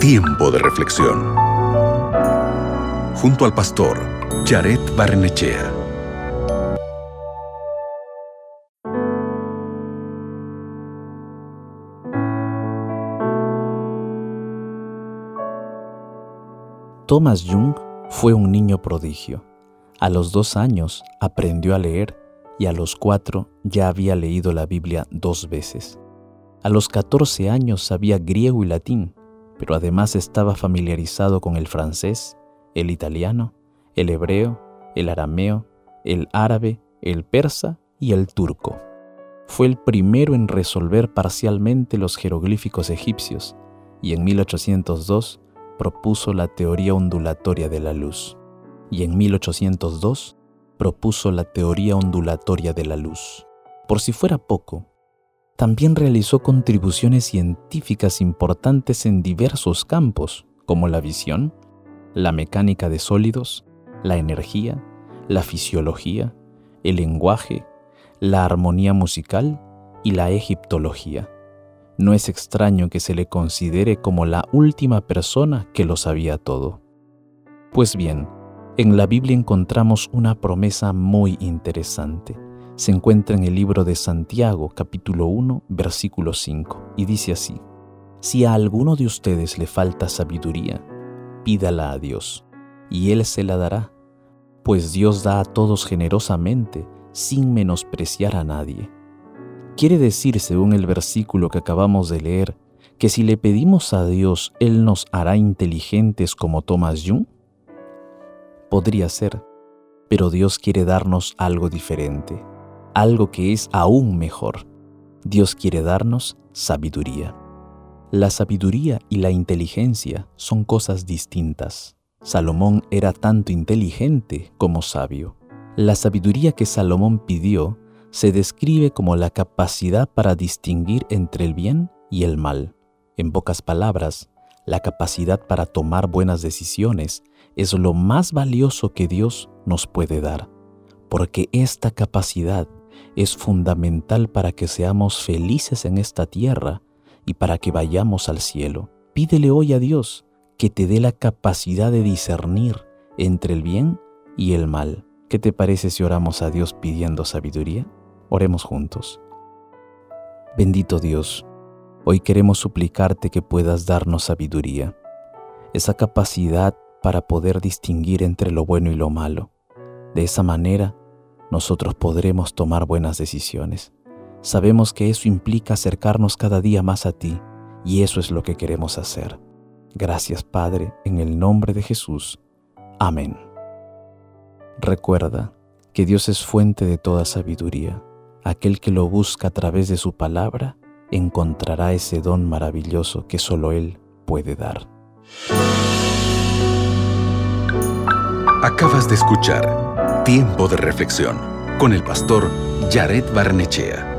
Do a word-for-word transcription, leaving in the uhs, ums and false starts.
Tiempo de reflexión. Junto al pastor Jared Barrenechea. Thomas Young fue un niño prodigio. A los dos años aprendió a leer y a los cuatro ya había leído la Biblia dos veces. A los catorce años sabía griego y latín, pero además estaba familiarizado con el francés, el italiano, el hebreo, el arameo, el árabe, el persa y el turco. Fue el primero en resolver parcialmente los jeroglíficos egipcios y en mil ochocientos dos propuso la teoría ondulatoria de la luz. Y en mil ochocientos dos propuso la teoría ondulatoria de la luz. Por si fuera poco, también realizó contribuciones científicas importantes en diversos campos, como la visión, la mecánica de sólidos, la energía, la fisiología, el lenguaje, la armonía musical y la egiptología. No es extraño que se le considere como la última persona que lo sabía todo. Pues bien, en la Biblia encontramos una promesa muy interesante. Se encuentra en el libro de Santiago, capítulo uno, versículo cinco, y dice así: Si a alguno de ustedes le falta sabiduría, pídala a Dios, y Él se la dará, pues Dios da a todos generosamente, sin menospreciar a nadie. Quiere decir, según el versículo que acabamos de leer, que si le pedimos a Dios, Él nos hará inteligentes como Thomas Young. Podría ser, pero Dios quiere darnos algo diferente, algo que es aún mejor. Dios quiere darnos sabiduría. La sabiduría y la inteligencia son cosas distintas. Salomón era tanto inteligente como sabio. La sabiduría que Salomón pidió se describe como la capacidad para distinguir entre el bien y el mal. En pocas palabras, la capacidad para tomar buenas decisiones es lo más valioso que Dios nos puede dar, porque esta capacidad es fundamental para que seamos felices en esta tierra y para que vayamos al cielo. Pídele hoy a Dios que te dé la capacidad de discernir entre el bien y el mal. ¿Qué te parece si oramos a Dios pidiendo sabiduría? Oremos juntos. Bendito Dios, hoy queremos suplicarte que puedas darnos sabiduría, esa capacidad para poder distinguir entre lo bueno y lo malo. De esa manera, nosotros podremos tomar buenas decisiones. Sabemos que eso implica acercarnos cada día más a ti, y eso es lo que queremos hacer. Gracias, Padre, en el nombre de Jesús. Amén. Recuerda que Dios es fuente de toda sabiduría. Aquel que lo busca a través de su palabra encontrará ese don maravilloso que solo Él puede dar. Acabas de escuchar Tiempo de Reflexión con el pastor Jared Barrenechea.